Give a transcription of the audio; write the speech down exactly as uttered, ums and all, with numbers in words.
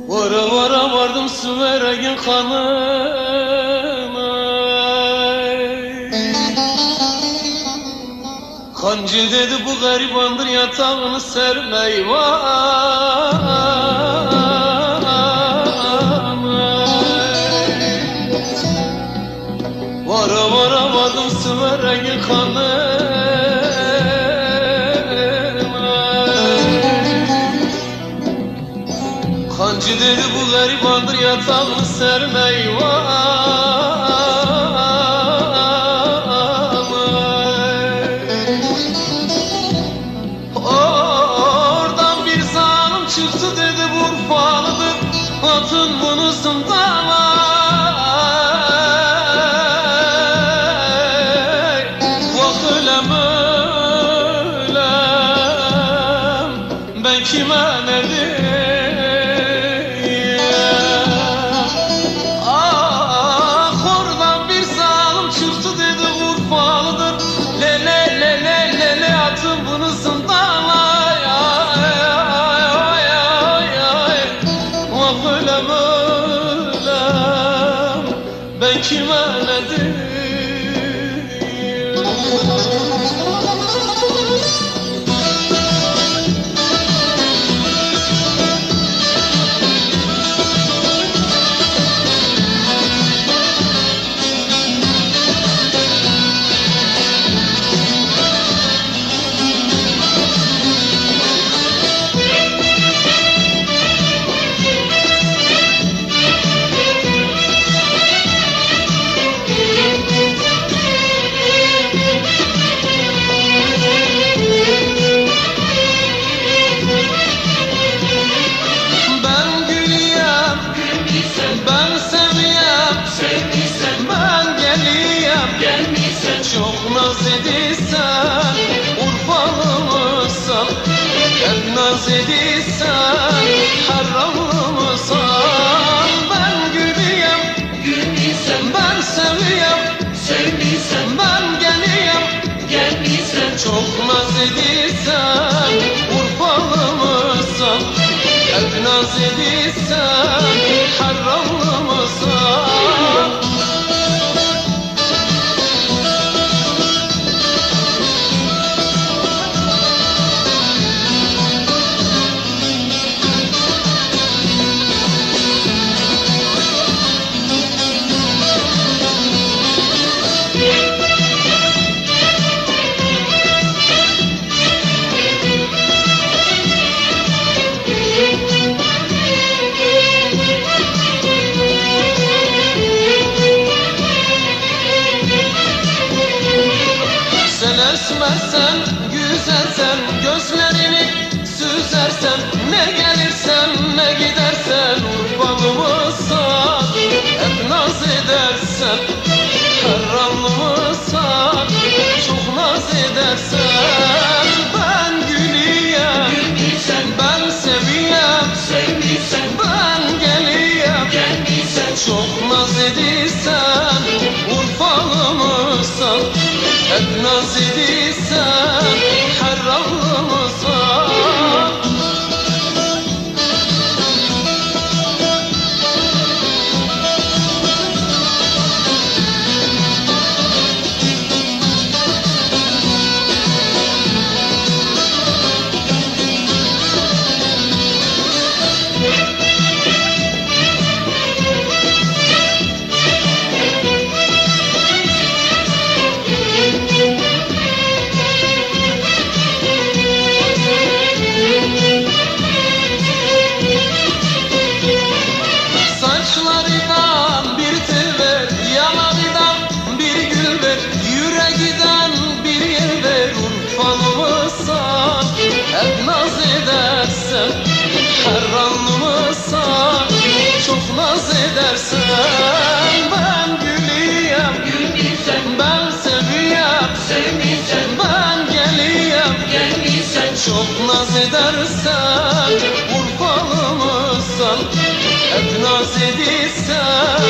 Vara vara vardım Süveren'in kanına. Kancı dedi bu garibandır yatağını sermeyi var. Vara vara vardım Süveren'in kanına. Kancı dedi bu garibandır yatağını sermeyi var. Oradan bir zalim çıktı dedi bu Urfalıdır, atın bunu zindana. Vah ölem ölem, ben kime ne diyeyim? Ah oradan bir zalim çıktı dedi Urfalıdır, le le le le le le atın bunu zindana. Vah ölem ölem, ben kime ne diyeyim? Çok naz ediysen Urfalımızsan, hep naz ediysen Harramlımızsan. Ben gülüyem, Gülmiysen, ben seviyem, sevmiysen, ben geliyem, gelmiysen, çok naz ediysen Urfalımızsan, hep naz ediysen Harramlımızsan. Sen esmersen, güzelsen, gözlerini süzersen, ne gelirsen ne gidersen Urfalımızsan, hep naz edersen Harranlımızsan, çok naz edersen. Ben gülüyem, gülmiysen, ben seviyem, sevmiysen, ben geliyem, gelmiysen, çok naz edirsen Urfalımızsan, hep naz edirsen Harramlımızsan. Saçlarından bir tel ver, yanağından bir gül ver, yüreğinden bir yer ver Urfalımızsan, hep naz edersen Harranlımızsan, çok naz edersen. Ben gülüyem, gülmiysen, ben seviyem, sevmiysen, ben geliyem, gelmiysen, çok naz edersen Urfalımızsan, hep naz edirsen